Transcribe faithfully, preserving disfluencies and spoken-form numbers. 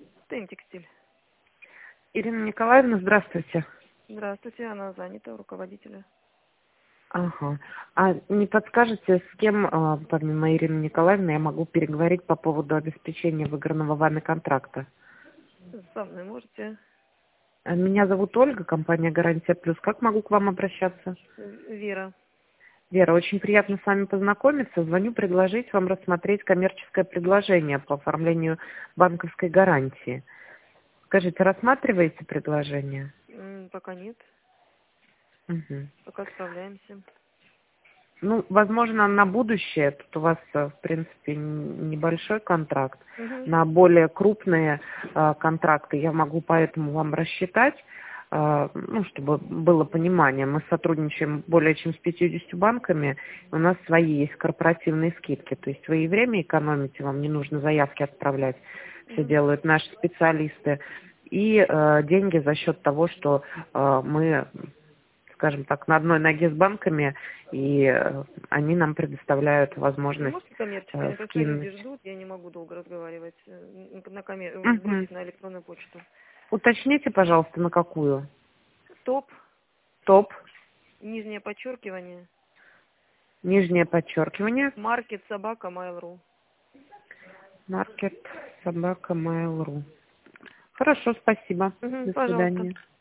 ТЭМ Текстиль. Ирина Николаевна, здравствуйте. Здравствуйте, она занята, у руководителя. Ага. А не подскажете, с кем, а, помимо Ирины Николаевны, я могу переговорить по поводу обеспечения выигранного вами контракта? Со мной можете? А, Меня зовут Ольга, компания «Гарантия Плюс». Как могу к вам обращаться? Вера. Вера, очень приятно с вами познакомиться. Звоню предложить вам рассмотреть коммерческое предложение по оформлению банковской гарантии. Скажите, рассматриваете предложение? М, Пока нет, Мгм. пока справляемся. Ну, возможно, на будущее, тут у вас, э, в принципе, н- небольшой контракт, Угу. на более крупные э, контракты я могу поэтому вам рассчитать, э, ну, чтобы было понимание. Мы сотрудничаем более чем с пятьюдесятью банками, у нас свои есть корпоративные скидки, то есть вы и время экономите, вам не нужно заявки отправлять, все Угу. делают наши специалисты, и э, деньги за счет того, что э, мы, скажем так, на одной ноге с банками, и э, они нам предоставляют Ну, возможность можете коммерческое? э, Мне просто люди скинуть. ждут, я не могу долго разговаривать. Э, На коммер... Мгм. Сбросить на электронную почту. Уточните, пожалуйста, на какую? Топ, Топ, нижнее подчеркивание, нижнее подчеркивание, маркет собака mail.ru. маркет, собака, mail.ru. Хорошо, спасибо. Угу, До пожалуйста. свидания.